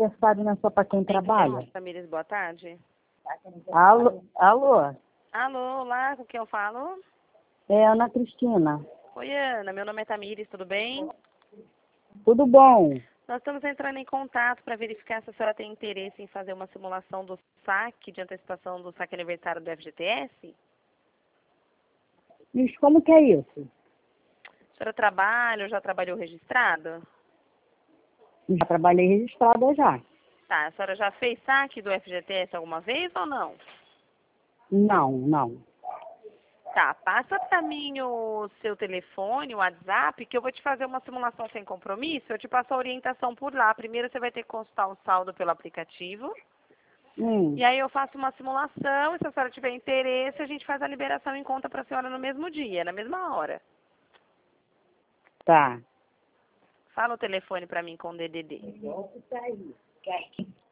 aniversário não é só para quem trabalha? Tamires, boa tarde. Alô? Alô? Alô, olá, com quem eu falo? É Ana Cristina. Oi, Ana, meu nome é Tamires, tudo bem? Tudo bom? Nós estamos entrando em contato para verificar se a senhora tem interesse em fazer uma simulação do saque, de antecipação do saque aniversário do FGTS. Mas como que é isso? A senhora trabalha ou já trabalhou registrada? Já trabalhei registrada já. Tá, a senhora já fez saque do FGTS alguma vez ou não? Não. Tá, passa para mim o seu telefone, o WhatsApp, que eu vou te fazer uma simulação sem compromisso. Eu te passo a orientação por lá. Primeiro você vai ter que consultar o saldo pelo aplicativo. E aí eu faço uma simulação e se a senhora tiver interesse, a gente faz a liberação em conta para a senhora no mesmo dia, na mesma hora. Tá. Fala o telefone para mim com o DDD.